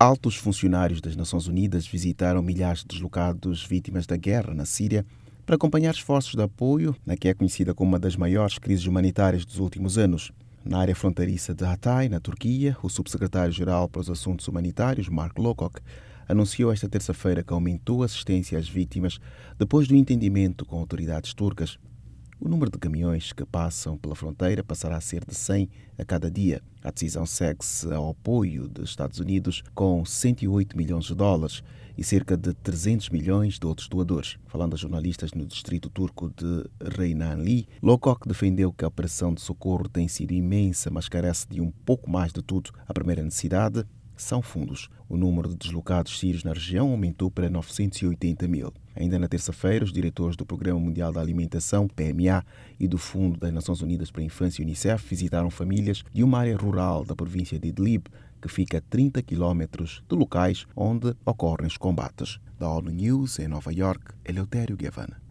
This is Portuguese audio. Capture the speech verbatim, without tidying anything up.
Altos funcionários das Nações Unidas visitaram milhares de deslocados vítimas da guerra na Síria para acompanhar esforços de apoio na que é conhecida como uma das maiores crises humanitárias dos últimos anos. Na área fronteiriça de Hatay, na Turquia, o subsecretário-geral para os Assuntos Humanitários, Mark Lowcock, anunciou esta terça-feira que aumentou a assistência às vítimas depois do entendimento com autoridades turcas. O número de caminhões que passam pela fronteira passará a ser de cem a cada dia. A decisão segue-se ao apoio dos Estados Unidos com cento e oito milhões de dólares e cerca de trezentos milhões de outros doadores. Falando a jornalistas no distrito turco de Reynanli, Lowcock defendeu que a operação de socorro tem sido imensa, mas carece de um pouco mais de tudo. A primeira necessidade são fundos. O número de deslocados sírios na região aumentou para novecentos e oitenta mil. Ainda na terça-feira, os diretores do Programa Mundial da Alimentação, P M A, e do Fundo das Nações Unidas para a Infância, Unicef, visitaram famílias de uma área rural da província de Idlib, que fica a trinta quilómetros de locais onde ocorrem os combates. Da ONU News, em Nova York, Eleutério Gavan.